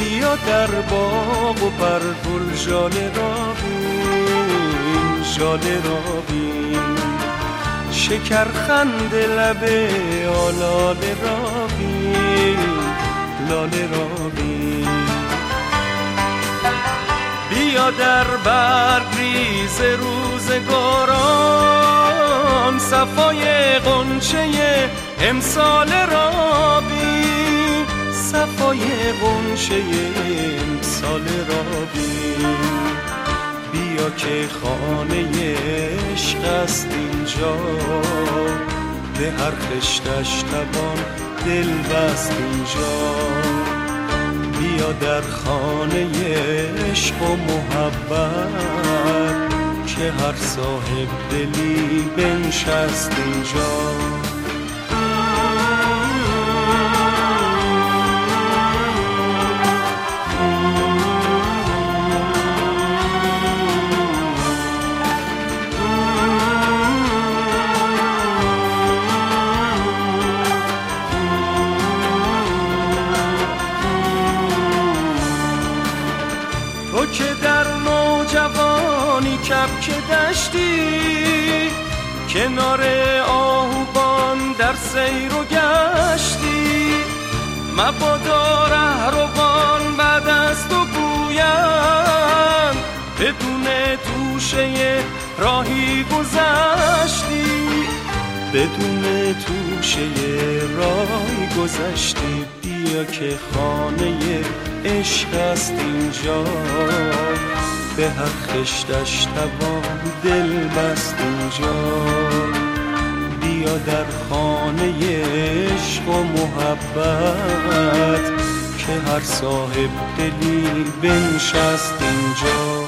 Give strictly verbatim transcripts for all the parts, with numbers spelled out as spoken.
بیا در باغ و پرتول ژاله را بین، ژاله را بین، شکرخند لب آلاله را بین، لاله را بین. بیا در برگ ریز روزگاران صفای غنچه امساله را بین، صفای غنچه امساله را بین. بیا که خانه عشق است اینجا، به هر خشتش توان دل بست اینجا. بیا در خانه عشق و محبت، که هر صاحب دلی بنشست اینجا. تو که در نوجوانی کبک دشتی، کنار آهوبان در سیر و گشتی. مبادا رهروان بعد از تو گویند، بدون توشه راهی گذشتی، بدون توشه راهی گذشتی. بیا که خانه عشق است اینجا، به هر خشتش توان دل بست اینجا. بیا در خانه عشق و محبت، که هر صاحب دلی بنشست اینجا.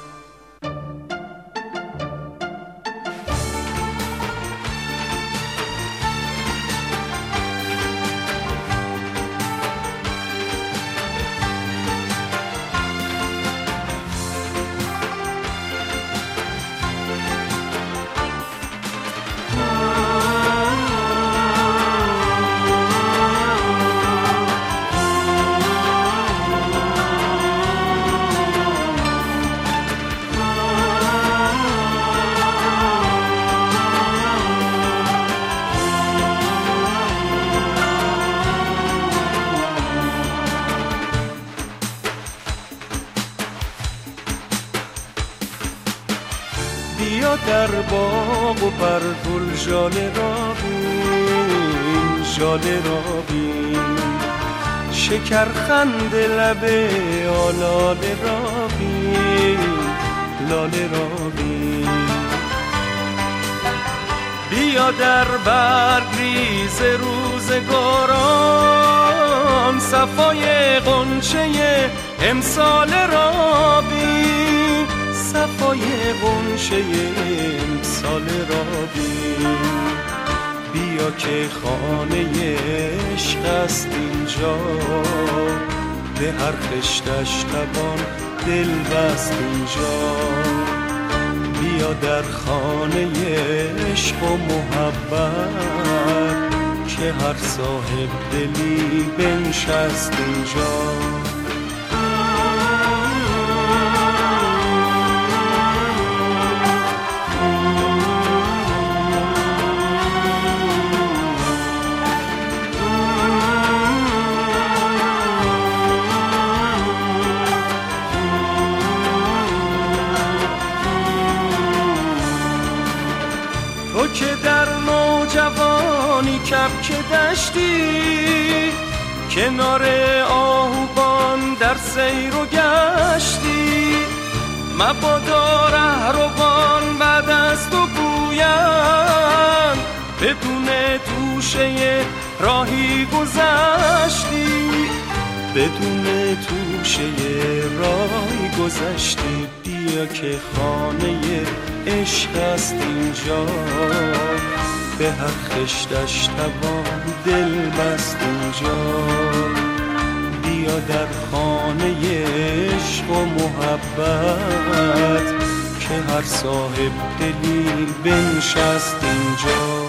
بیا در باغ و پرتول ژاله را بین، ژاله را بین، شکرخند لب آلاله را بین، لاله را بین. بیا در برگ ریز روزگاران صفای غنچه امساله را بین، صفای غنچه امساله را بین. بیا که خانه عشق است اینجا، به هر خشتش توان دل بست اینجا. بیا در خانه عشق و محبت، که هر صاحب دلی بنشست اینجا. تو که در نوجوانی کبک دشتی، کنار آهوبان در سیر و گشتی. مبادا رهروان بعد از تو گویند، بدون توشه راهی گذشتی، بدون توشه راهی گذشتی. بیا که خانه عشق است اینجا، به هر خشتش توان دل بست اینجا. بیا در خانه عشق و محبت، که هر صاحب دلی بنشست اینجا.